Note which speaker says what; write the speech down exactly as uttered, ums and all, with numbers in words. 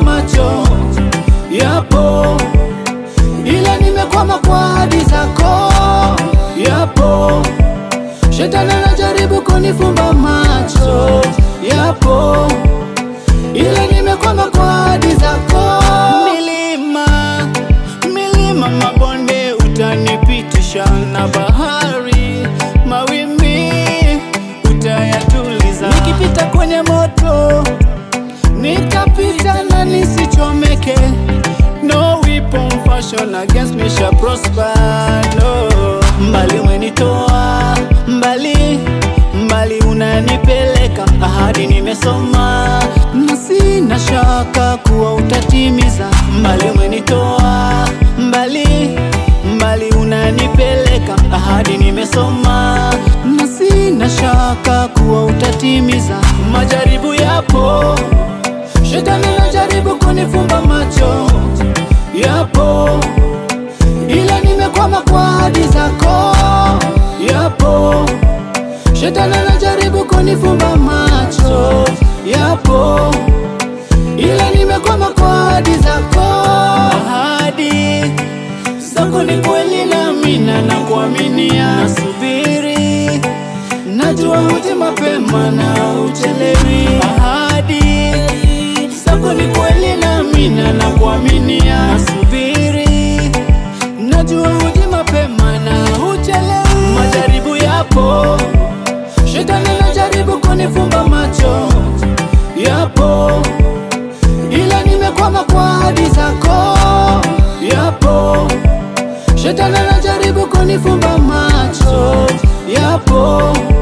Speaker 1: macho, yapo, ila nimekwama kwa ahadi zako, yapo, shetani anajaribu kunifumba macho, yapo, ila nimekwama kwa ahadi zako. Milima, milima mabonde utanipitisha, na bahari mawimbi utayatuliza. Nikipita kwenye moto nitapita na nisichomeke. No weapon fashioned against me shall prosper, no. Mbali umenitoa, mbali, mbali unanipeleka. Ahadi nimesoma na sina shaka kuwa utatimiza. Mbali umenitoa, mbali, mbali unanipeleka. Ahadi nimesoma na sina shaka kuwa utatimiza. Majaribu yapo, shetani anajaribu kunifumba macho, yapo, ila nimekwama kwa ahadi zako, yapo, shetani anajaribu kunifumba macho, yapo, ila nimekwama kwa ahadi zako. Ahadi zako ni kweli na mina na kuaminia. Nasubiri, najua huja mapema na uchelewi. Ahadi zako ni kweli na mina na kuaminia. Nasubiri, najua huja mapema na uchelewi. Majaribu yapo, shetani anajaribu kunifumba macho, yapo, ila nimekwama kwa ahadi zako, yapo, shetani anajaribu kunifumba macho, yapo.